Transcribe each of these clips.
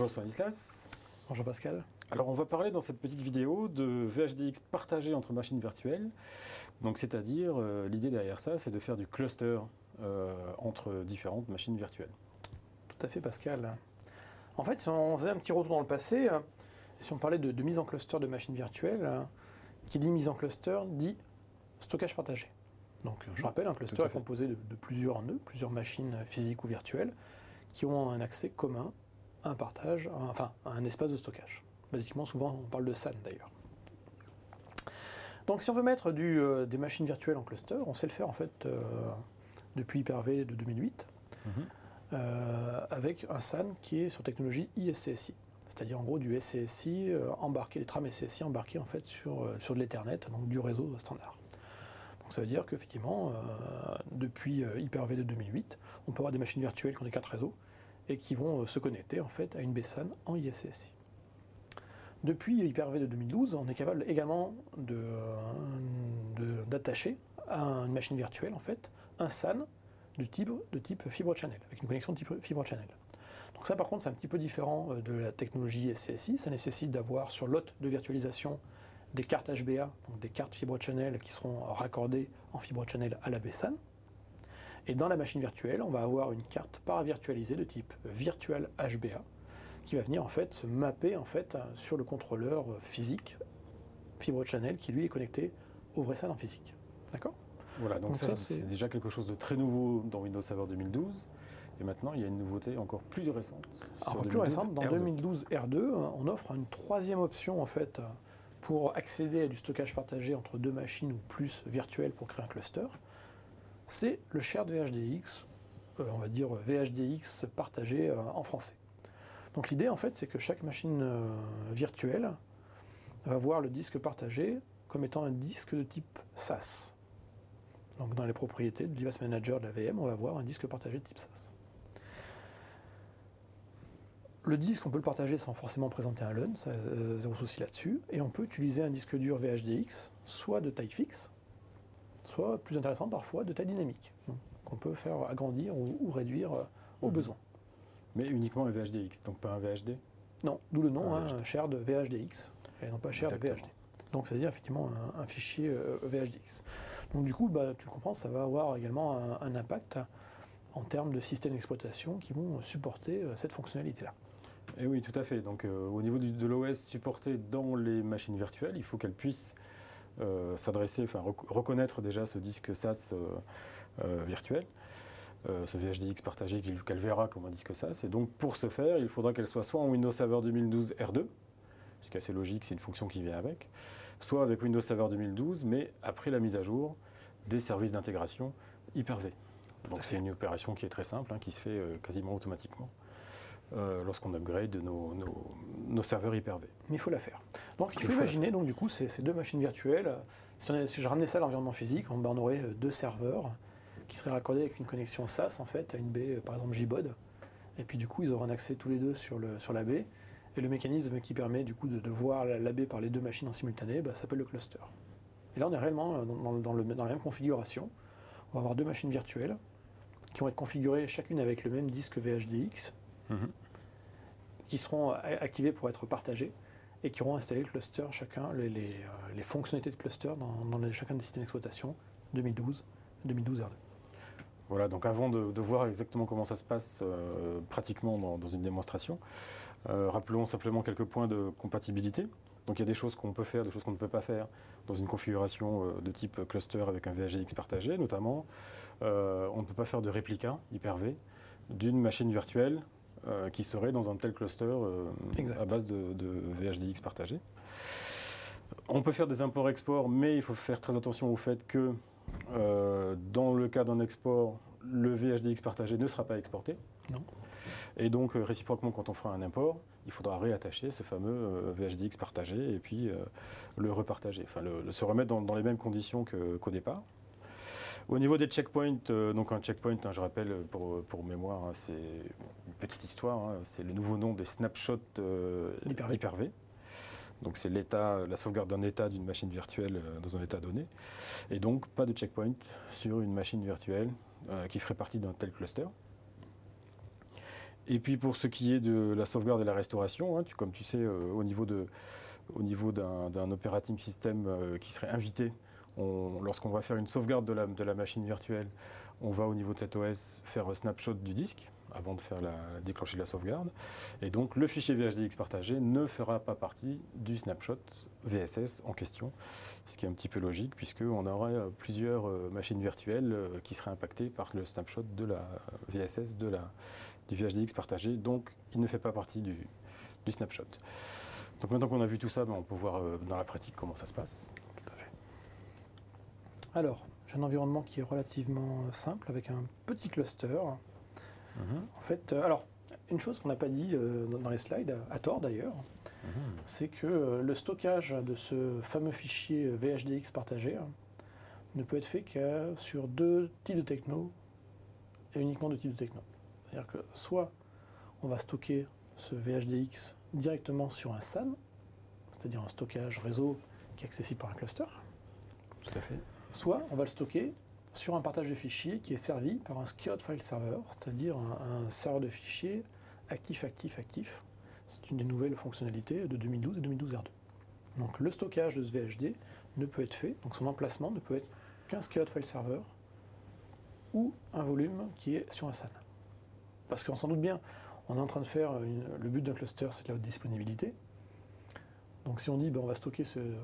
Bonjour Stanislas. Bonjour Pascal. Alors on va parler dans cette petite vidéo de VHDX partagé entre machines virtuelles. Donc c'est-à-dire, l'idée derrière ça, c'est de faire du cluster entre différentes machines virtuelles. Tout à fait Pascal. En fait, si on faisait un petit retour dans le passé, et si on parlait de mise en cluster de machines virtuelles, qui dit mise en cluster dit stockage partagé. Donc je rappelle, un cluster est composé de plusieurs nœuds, plusieurs machines physiques ou virtuelles, qui ont un accès commun à un partage, enfin à un espace de stockage. Basiquement, souvent on parle de SAN d'ailleurs. Donc si on veut mettre des machines virtuelles en cluster, on sait le faire en fait depuis Hyper-V de 2008, avec un SAN qui est sur technologie ISCSI. C'est-à-dire en gros du SCSI embarqué, des trames SCSI embarquées en fait sur de l'Ethernet, donc du réseau standard. Donc ça veut dire qu'effectivement, depuis Hyper-V de 2008, on peut avoir des machines virtuelles qui ont des cartes réseau et qui vont se connecter en fait à une BSAN en ISCSI. Depuis Hyper-V de 2012, on est capable également d'attacher à une machine virtuelle en fait un SAN de type fibre channel, avec une connexion de type fibre channel. Donc ça par contre c'est un petit peu différent de la technologie SCSI, ça nécessite d'avoir sur l'hôte de virtualisation des cartes HBA, donc des cartes fibre channel qui seront raccordées en fibre channel à la BSAN. Et dans la machine virtuelle, on va avoir une carte paravirtualisée de type Virtual HBA qui va venir en fait se mapper en fait sur le contrôleur physique fibre channel qui lui est connecté au vrai SAN en physique. D'accord ? Voilà, donc ça c'est déjà quelque chose de très nouveau dans Windows Server 2012. Et maintenant, il y a une nouveauté encore plus récente. Encore plus récente, dans 2012 R2, on offre une troisième option en fait pour accéder à du stockage partagé entre deux machines ou plus virtuelles pour créer un cluster. C'est le shared VHDX, on va dire VHDX partagé en français. Donc l'idée en fait c'est que chaque machine virtuelle va voir le disque partagé comme étant un disque de type SAS. Donc dans les propriétés du Device Manager de la VM, on va avoir un disque partagé de type SAS. Le disque, on peut le partager sans forcément présenter un LUN, zéro souci là-dessus, et on peut utiliser un disque dur VHDX, soit de taille fixe, soit plus intéressant parfois de taille dynamique, qu'on peut faire agrandir ou réduire au besoin. Mais uniquement un VHDX, donc pas un VHD ? Non, d'où le nom, shared VHDX, et non pas shared VHD. Donc c'est-à-dire effectivement un fichier VHDX. Donc du coup, tu le comprends, ça va avoir également un impact en termes de systèmes d'exploitation qui vont supporter cette fonctionnalité-là. Et oui, tout à fait. Donc au niveau de l'OS supporté dans les machines virtuelles, il faut qu'elle puisse s'adresser, enfin reconnaître déjà ce disque SAS virtuel, ce VHDX partagé qu'elle verra comme un disque SAS. Et donc pour ce faire, il faudra qu'elle soit soit en Windows Server 2012 R2, ce qui est assez logique, c'est une fonction qui vient avec, soit avec Windows Server 2012, mais après la mise à jour des services d'intégration Hyper-V. Donc c'est une opération qui est très simple, qui se fait quasiment automatiquement lorsqu'on upgrade nos serveurs Hyper-V. Mais il faut la faire. Donc il faut imaginer donc, du coup, ces deux machines virtuelles. Si je ramenais ça à l'environnement physique, on aurait deux serveurs qui seraient raccordés avec une connexion SAS en fait, à une baie, par exemple JBOD. Et puis du coup, ils auront un accès tous les deux sur la baie. Et le mécanisme qui permet du coup de voir la baie par les deux machines en simultané s'appelle le cluster. Et là, on est réellement dans la même configuration. On va avoir deux machines virtuelles qui vont être configurées chacune avec le même disque VHDX, qui seront activées pour être partagées et qui auront installé le cluster chacun, les fonctionnalités de cluster dans chacun des systèmes d'exploitation 2012 R2. Voilà, donc avant de voir exactement comment ça se passe pratiquement dans une démonstration, rappelons simplement quelques points de compatibilité. Donc il y a des choses qu'on peut faire, des choses qu'on ne peut pas faire dans une configuration de type cluster avec un VHDX partagé, notamment on ne peut pas faire de réplica Hyper-V d'une machine virtuelle qui serait dans un tel cluster à base de VHDX partagé. On peut faire des imports-exports, mais il faut faire très attention au fait que dans le cas d'un export, le VHDX partagé ne sera pas exporté. Non. Et donc, réciproquement, quand on fera un import, il faudra réattacher ce fameux VHDX partagé et puis le repartager, enfin se remettre dans les mêmes conditions qu'au départ. Au niveau des checkpoints, donc un checkpoint, je rappelle pour mémoire, c'est une petite histoire, c'est le nouveau nom des snapshots d'Hyper-V. Donc c'est la sauvegarde d'un état d'une machine virtuelle dans un état donné. Et donc pas de checkpoint sur une machine virtuelle qui ferait partie d'un tel cluster. Et puis pour ce qui est de la sauvegarde et la restauration, hein, comme tu sais, au niveau d'un operating system qui serait invité, lorsqu'on va faire une sauvegarde de la machine virtuelle, on va au niveau de cet OS faire un snapshot du disque avant de faire déclencher la sauvegarde. Et donc le fichier VHDX partagé ne fera pas partie du snapshot VSS en question, ce qui est un petit peu logique puisqu'on aurait plusieurs machines virtuelles qui seraient impactées par le snapshot de la VSS du VHDX partagé. Donc il ne fait pas partie du snapshot. Donc maintenant qu'on a vu tout ça, on peut voir dans la pratique comment ça se passe. Tout à fait. Alors, j'ai un environnement qui est relativement simple avec un petit cluster. En fait, alors, une chose qu'on n'a pas dit dans les slides, à tort d'ailleurs, c'est que le stockage de ce fameux fichier VHDX partagé ne peut être fait que sur 2 types de techno, et uniquement 2 types de techno. C'est-à-dire que soit on va stocker ce VHDX directement sur un SAN, c'est-à-dire un stockage réseau qui est accessible par un cluster. Tout à fait. Soit on va le stocker sur un partage de fichiers qui est servi par un Scaled File Server, c'est-à-dire un serveur de fichiers actif. C'est une des nouvelles fonctionnalités de 2012 et 2012 R2. Donc le stockage de ce VHD ne peut être fait, donc son emplacement ne peut être qu'un Scaled File Server ou un volume qui est sur un SAN. Parce qu'on s'en doute bien, on est en train de faire, le but d'un cluster c'est de la haute disponibilité. Donc si on dit on va stocker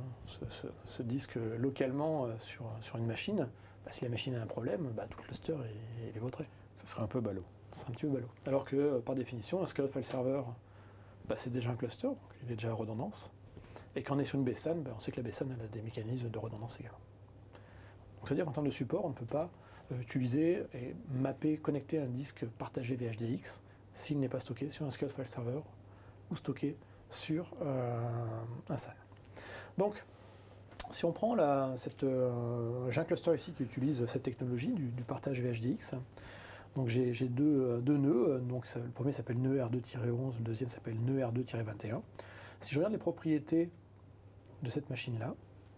ce disque localement sur une machine, si la machine a un problème, tout le cluster est vautré. Ça serait un peu ballot. Ça serait un petit peu ballot. Alors que par définition, un Scaled File Server, c'est déjà un cluster, donc il est déjà à redondance. Et quand on est sur une BSAN, on sait que la BSAN a des mécanismes de redondance également. Donc c'est-à-dire qu'en termes de support, on ne peut pas utiliser et mapper, connecter un disque partagé VHDX s'il n'est pas stocké sur un Scaled File Server ou stocké sur un SAN. Donc, si on prend j'ai un cluster ici qui utilise cette technologie du partage VHDX. Donc j'ai deux nœuds. Donc le premier s'appelle nœud R2-11, le deuxième s'appelle nœud R2-21. Si je regarde les propriétés de cette machine-là,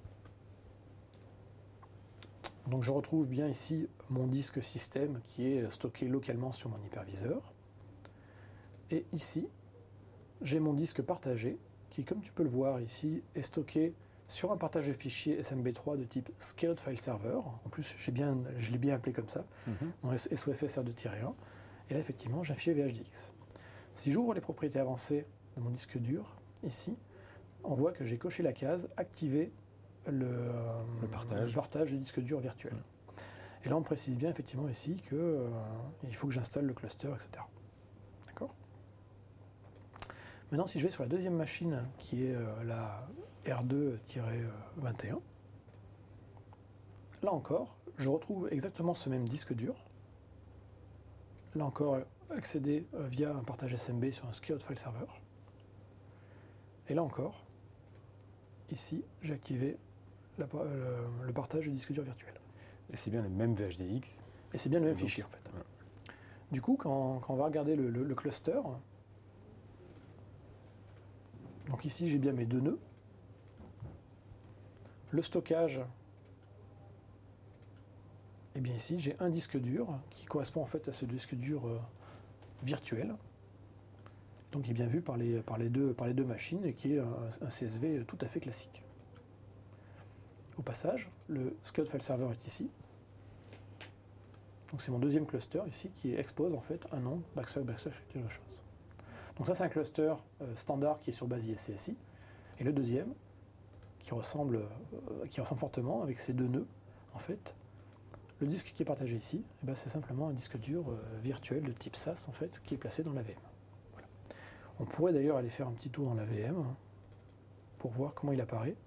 donc je retrouve bien ici mon disque système qui est stocké localement sur mon hyperviseur. Et ici, j'ai mon disque partagé qui, comme tu peux le voir ici, est stocké sur un partage de fichiers SMB3 de type Scaled File Server. En plus, je l'ai bien appelé comme ça, dans SOFS R2-1. Et là, effectivement, j'ai un fichier VHDX. Si j'ouvre les propriétés avancées de mon disque dur, ici, on voit que j'ai coché la case « Activer le partage du disque dur virtuel ». Et là, on précise bien, effectivement, ici qu'il faut que j'installe le cluster, etc. D'accord ? Maintenant, si je vais sur la deuxième machine, qui est la R2-21, là encore, je retrouve exactement ce même disque dur. Là encore, accéder via un partage SMB sur un Scaled File Server. Et là encore, ici, j'ai activé le partage du disque dur virtuel. Et c'est bien le même VHDX. Et c'est bien le même fichier, en fait. Ouais. Du coup, quand on va regarder le cluster, donc ici, j'ai bien mes 2 nœuds. Le stockage, et bien ici, j'ai un disque dur qui correspond en fait à ce disque dur virtuel. Donc il est bien vu par les deux machines et qui est un CSV tout à fait classique. Au passage, le Scaled File Server est ici. Donc c'est mon deuxième cluster ici qui expose en fait un nom, // quelque chose. Donc ça c'est un cluster standard qui est sur base ISCSI. Et le deuxième, qui ressemble fortement avec ces 2 nœuds, en fait, le disque qui est partagé ici, c'est simplement un disque dur virtuel de type SAS en fait, qui est placé dans la VM. Voilà. On pourrait d'ailleurs aller faire un petit tour dans la VM pour voir comment il apparaît.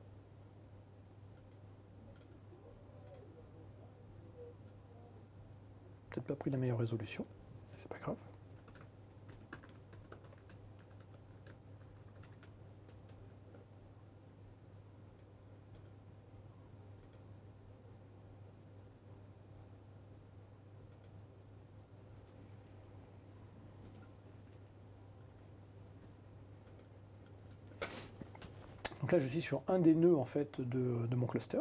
Peut-être pas pris la meilleure résolution, mais c'est pas grave. Donc là, je suis sur un des nœuds en fait de mon cluster.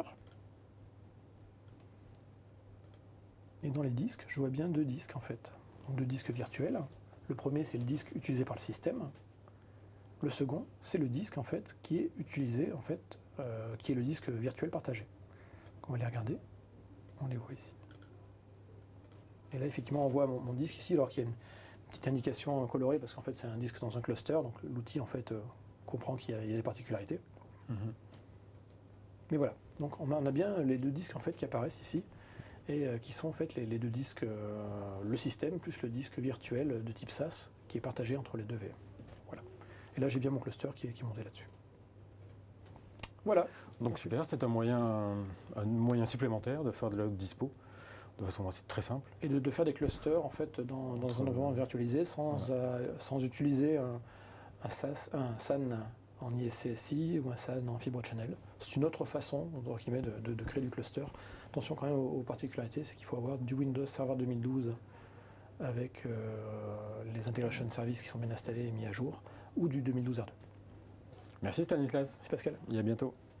Et dans les disques, je vois bien 2 disques en fait. Donc 2 disques virtuels. Le premier, c'est le disque utilisé par le système. Le second, c'est le disque en fait qui est utilisé en fait, qui est le disque virtuel partagé. On va les regarder. On les voit ici. Et là, effectivement, on voit mon disque ici, alors qu'il y a une petite indication colorée, parce qu'en fait, c'est un disque dans un cluster, donc l'outil, en fait, comprend qu'il y a des particularités. Mais voilà, donc on a bien les deux disques, en fait, qui apparaissent ici, et qui sont, en fait, les deux disques, le système, plus le disque virtuel de type SAS, qui est partagé entre les deux VM. Voilà. Et là, j'ai bien mon cluster qui est monté là-dessus. Voilà. Donc super, c'est un moyen supplémentaire de faire de la haute dispo de façon assez très simple. Et de faire des clusters en fait dans un environnement virtualisé sans utiliser un SAN en ISCSI ou un SAN en fibre channel. C'est une autre façon de créer du cluster. Attention quand même aux particularités, c'est qu'il faut avoir du Windows Server 2012 avec les integration services qui sont bien installés et mis à jour, ou du 2012 R2. Merci Stanislas. C'est Pascal. Et à bientôt.